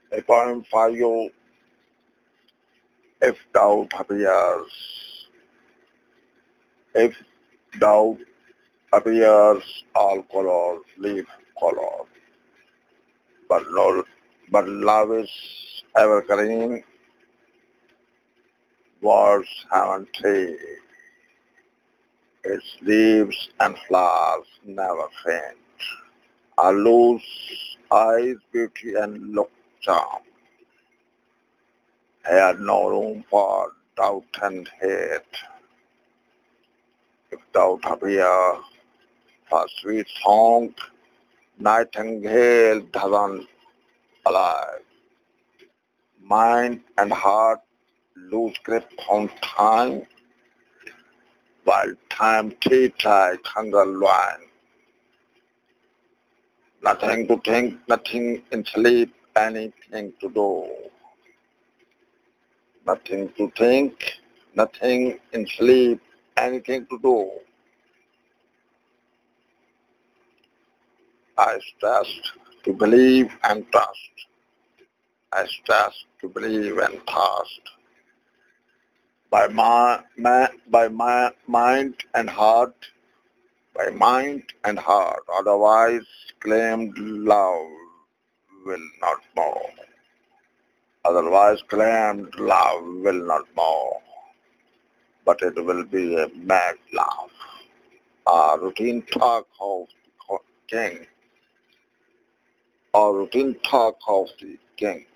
A poem for you. If doubt appears, if doubt appears, all colors leave color. But no, but love is evergreen. Words haven't faded. Its leaves and flowers never faint. I lose eyes, beauty, and look charm. Here no room for doubt and hate. If doubt appear for sweet song, nightingale doesn't alive. Mind and heart lose grip on time, while time treats like hunger line. Nothing to think, nothing in sleep, anything to do. Nothing to think, nothing in sleep, anything to do. I stressed to believe and trust. I stressed to believe and trust. By my mind and heart, by mind and heart. Otherwise, claimed love will not more. Otherwise, claimed love will not more. But it will be a mad laugh. A routine talk of the king, a routine talk of the king.